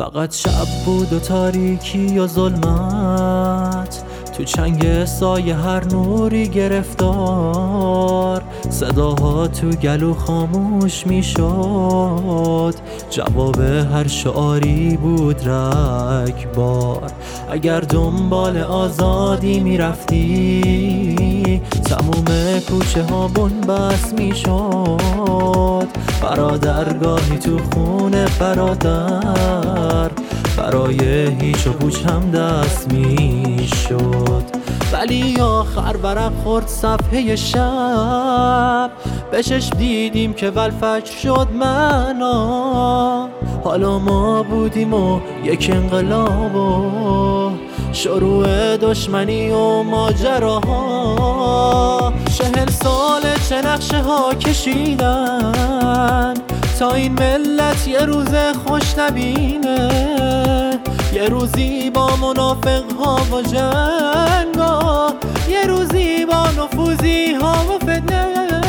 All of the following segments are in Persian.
فقط شب بود و تاریکی و ظلمت، تو چنگ سایه هر نوری گرفتار. صداها تو گلو خاموش می شد، جواب هر شعاری بود رگبار. اگر دنبال آزادی می رفتی، تموم کوچه ها بن‌بست می شد. برادرگاهی تو خونه برادر، برای هیچ و پوچ هم دست می شد. ولی آخر ورق خورد صفحه شب، به چشم دیدیم که والفجر شد معنا. حالا ما بودیم و یک انقلاب و شروع دشمنی و ماجراها. 40 ساله چه نقشه ها کشیدن تا این ملت یه روز خوش نبینه. یه روزی با منافق ها و جنگا، یه روزی با نفوذی ها و فتنه.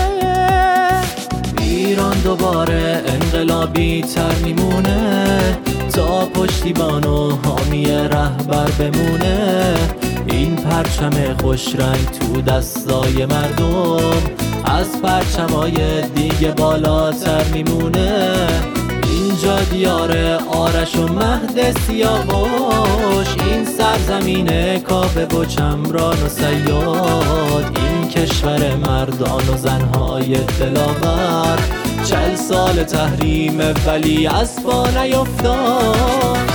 ایران دوباره انقلابی تر میمونه تا پشتیبان و حامی رهبر بمونه. این پرچم خوش رنگ تو دستای مردم از پرچمای دیگه بالاتر میمونه. اینجا دیار آرش و مهد سیاوش، این سرزمین کاوه و چمران و صیاد. این کشور مردان و زنهای دلاور، 40 سال تحریم ولی از پا نیفتاد.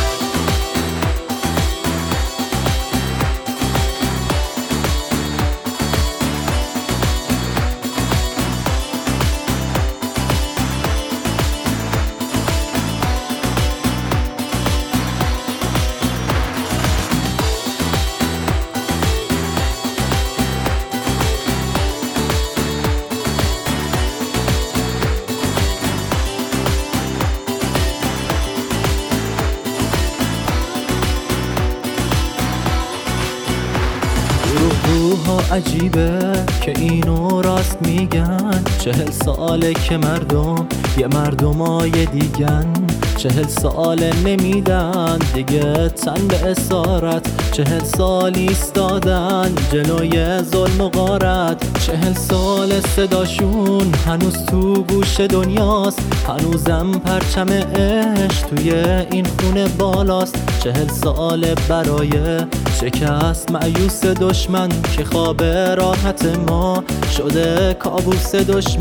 روحا عجیبه که اینو راست میگن، 40 ساله که مردم یه مردمای دیگن. 40 ساله نمیدن دیگه تن به اسارت، 40 سال ایستادن جلوی ظلم و غارت. 40 سال صداشون هنوز تو گوش دنیاست، هنوزم پرچم عشق توی این خونه بالاست. 40 سال برای شکست مایوس دشمن که خواب راحت ما شده کابوس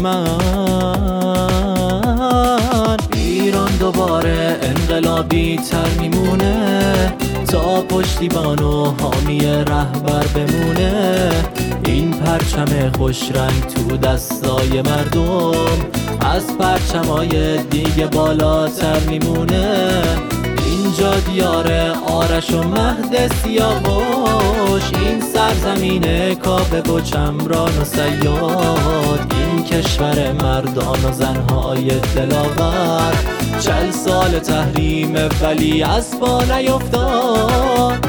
دشمن. ایران دوباره انقلابی تر میمونه تا پشتیبان و حامی رهبر بمونه. این پرچم خوش رنگ تو دستای مردم از پرچمای دیگه بالاتر میمونه. اینجا دیار آرش و مهد سیاوش، این سرزمین کاوه و چمران و صیاد. این کشور مردان و زنهای دلاور، 40 سال تحریم ولی از پا نیفتاد.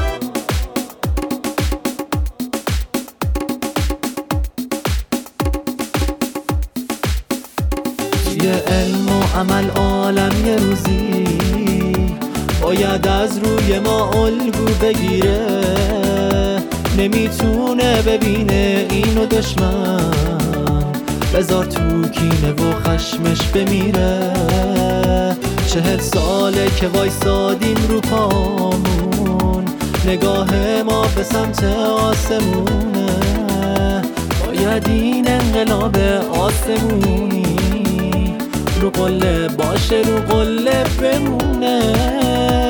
توی علم و عمل عالم یه روزی باید از روی ما الگو بگیره. نمیتونه ببینه اینو دشمن، بذار تو کینه و خشمش بمیره. 40 ساله که وایسادیم رو پامون، نگاه ما به سمت آسمونه. باید این انقلاب آسمونی رو قله باشه، رو قله بمونه.